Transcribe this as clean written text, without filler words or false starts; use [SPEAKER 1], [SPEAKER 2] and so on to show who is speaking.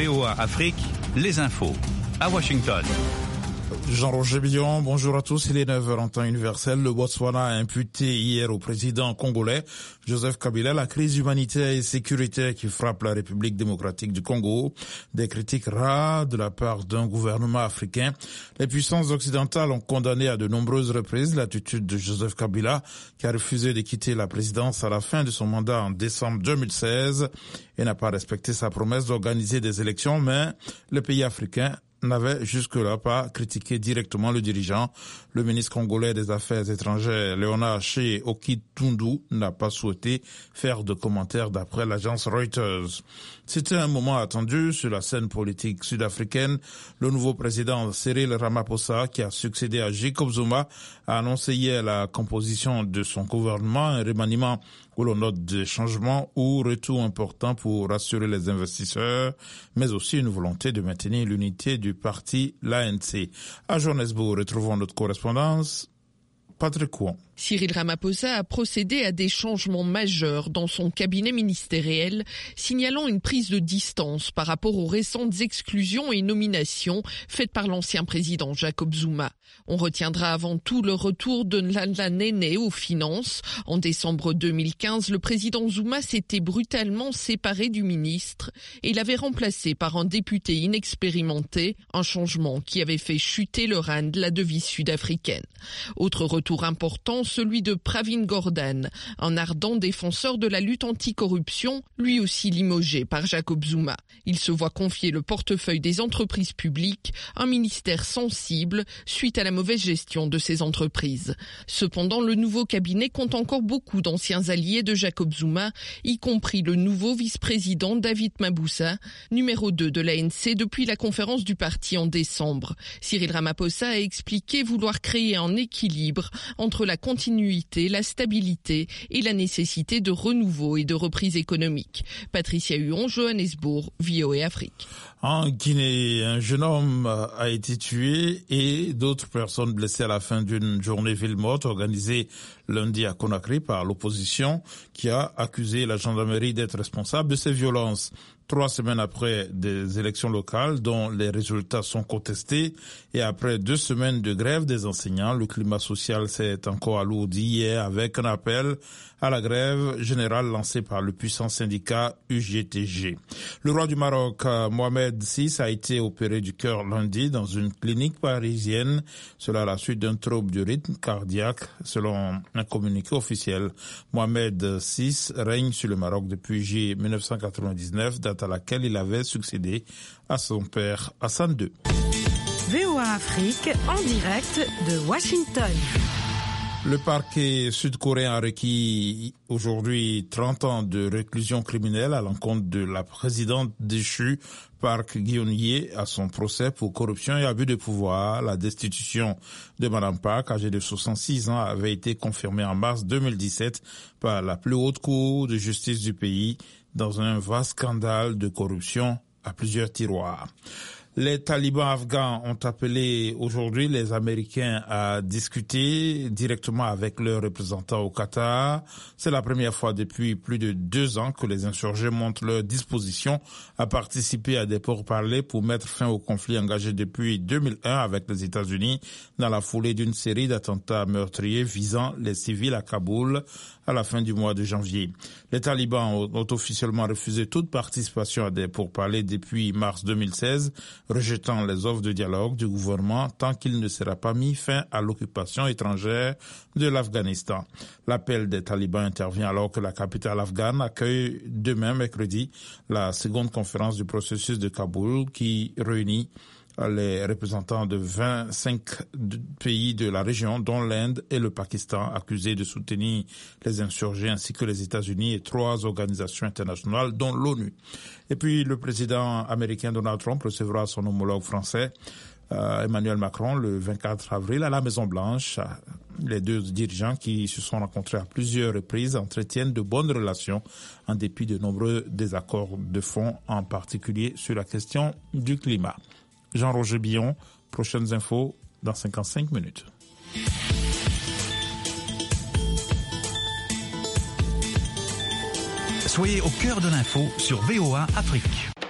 [SPEAKER 1] VOA Afrique, les infos. À Washington.
[SPEAKER 2] Jean-Roger Billon, bonjour à tous. Il est 9h en temps universel. Le Botswana a imputé hier au président congolais Joseph Kabila la crise humanitaire et sécuritaire qui frappe la République démocratique du Congo. Des critiques rares de la part d'un gouvernement africain. Les puissances occidentales ont condamné à de nombreuses reprises l'attitude de Joseph Kabila qui a refusé de quitter la présidence à la fin de son mandat en décembre 2016 et n'a pas respecté sa promesse d'organiser des élections, mais le pays africain n'avait jusque-là pas critiqué directement le dirigeant. Le ministre congolais des Affaires étrangères, Léonard Che Okitundu, n'a pas souhaité faire de commentaires d'après l'agence Reuters. C'était un moment attendu sur la scène politique sud-africaine. Le nouveau président Cyril Ramaphosa, qui a succédé à Jacob Zuma, a annoncé hier la composition de son gouvernement, un remaniement où l'on note des changements ou retours importants pour rassurer les investisseurs, mais aussi une volonté de maintenir l'unité du parti, l'ANC. À Johannesburg, retrouvons notre correspondance, Patrick Kouan.
[SPEAKER 3] Cyril Ramaphosa a procédé à des changements majeurs dans son cabinet ministériel, signalant une prise de distance par rapport aux récentes exclusions et nominations faites par l'ancien président Jacob Zuma. On retiendra avant tout le retour de Nhlanhla Nene aux finances. En décembre 2015, le président Zuma s'était brutalement séparé du ministre et l'avait remplacé par un député inexpérimenté, un changement qui avait fait chuter le rand de la devise sud-africaine. Autre retour important, celui de Pravin Gordhan, un ardent défenseur de la lutte anticorruption, lui aussi limogé par Jacob Zuma. Il se voit confier le portefeuille des entreprises publiques, un ministère sensible suite à la mauvaise gestion de ces entreprises. Cependant, le nouveau cabinet compte encore beaucoup d'anciens alliés de Jacob Zuma, y compris le nouveau vice-président David Mabuza, numéro 2 de l'ANC depuis la conférence du parti en décembre. Cyril Ramaphosa a expliqué vouloir créer un équilibre entre la continuité, la stabilité et la nécessité de renouveau et de reprise économique. Patricia Huon, Johannesburg, VOA Afrique.
[SPEAKER 2] En Guinée, un jeune homme a été tué et d'autres personnes blessées à la fin d'une journée ville morte organisée lundi à Conakry par l'opposition qui a accusé la gendarmerie d'être responsable de ces violences. 3 semaines après des élections locales dont les résultats sont contestés et après 2 semaines de grève des enseignants, le climat social s'est encore alourdi hier avec un appel à la grève générale lancée par le puissant syndicat UGTG. Le roi du Maroc, Mohamed VI, a été opéré du cœur lundi dans une clinique parisienne, cela à la suite d'un trouble du rythme cardiaque, selon un communiqué officiel. Mohamed VI règne sur le Maroc depuis juillet 1999, date à laquelle il avait succédé à son père Hassan II.
[SPEAKER 4] VOA Afrique en direct de Washington.
[SPEAKER 2] Le parquet sud-coréen a requis aujourd'hui 30 ans de réclusion criminelle à l'encontre de la présidente déchue Park Geun-hye à son procès pour corruption et abus de pouvoir. La destitution de Madame Park, âgée de 66 ans, avait été confirmée en mars 2017 par la plus haute cour de justice du pays dans un vaste scandale de corruption à plusieurs tiroirs. Les talibans afghans ont appelé aujourd'hui les Américains à discuter directement avec leurs représentants au Qatar. C'est la première fois depuis plus de 2 ans que les insurgés montrent leur disposition à participer à des pourparlers pour mettre fin au conflit engagé depuis 2001 avec les États-Unis dans la foulée d'une série d'attentats meurtriers visant les civils à Kaboul à la fin du mois de janvier. Les talibans ont officiellement refusé toute participation à des pourparlers depuis mars 2016, rejetant les offres de dialogue du gouvernement tant qu'il ne sera pas mis fin à l'occupation étrangère de l'Afghanistan. L'appel des talibans intervient alors que la capitale afghane accueille demain mercredi la seconde conférence du processus de Kaboul qui réunit les représentants de 25 pays de la région, dont l'Inde et le Pakistan, accusés de soutenir les insurgés, ainsi que les États-Unis et 3 organisations internationales, dont l'ONU. Et puis, le président américain Donald Trump recevra son homologue français, Emmanuel Macron, le 24 avril à la Maison-Blanche. Les 2 dirigeants qui se sont rencontrés à plusieurs reprises entretiennent de bonnes relations en dépit de nombreux désaccords de fond, en particulier sur la question du climat. Jean-Roger Billon, prochaines infos dans 55 minutes.
[SPEAKER 1] Soyez au cœur de l'info sur VOA Afrique.